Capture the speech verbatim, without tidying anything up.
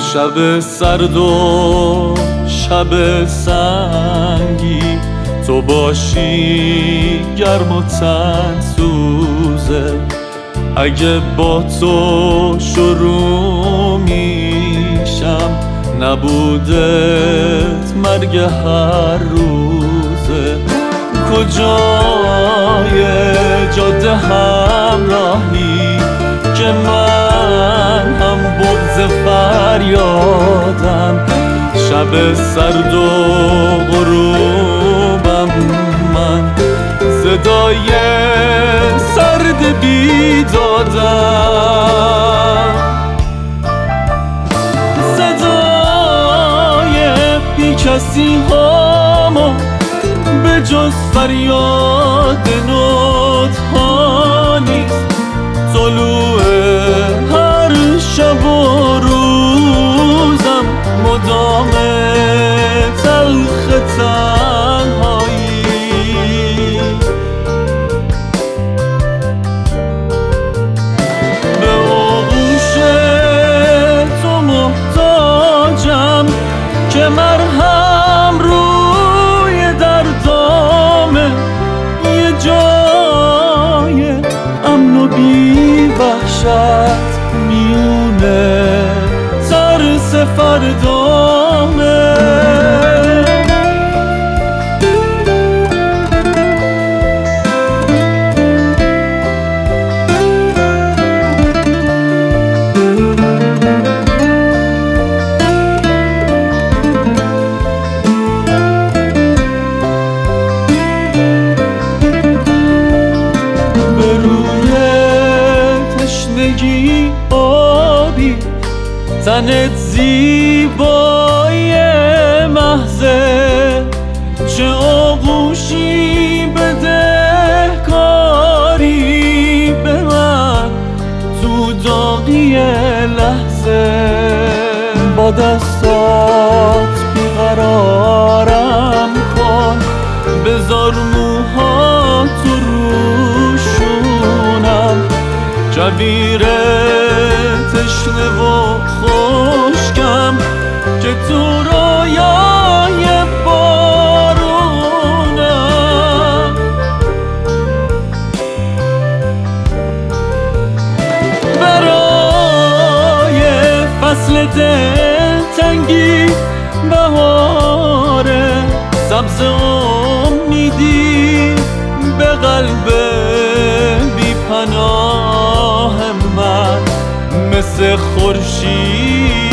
شب سرد و شب سنگی تو باشی گرم و تن سوزه. اگه با تو شروع میشم نبودت مرگ هر روزه. کجای جاده همراهی که من هم بغض فریادم. شب سرد و غروبم من صدای سرد بیدادم. صدای بی کسی هامو به جز فریاد نوت ها نیست. طلوع هر شب و روزم مدام تلخ تنهایی. به آغوش تو محتاجم که مرهم روی دردامه. یه جای امن و بی وحشت میونه ترس فردامه. آبی تنت زیبای محضه. چه آغوشی بده کاری به من تو داغی لحظه. با دستات بیقرارم کن بذار موها تو روشونم. جویر تشنه و خشکم که تو رویای بارونم. برای فصل دلتنگی بهار سبز امیدی به قلب بی پناه من مثل خورشید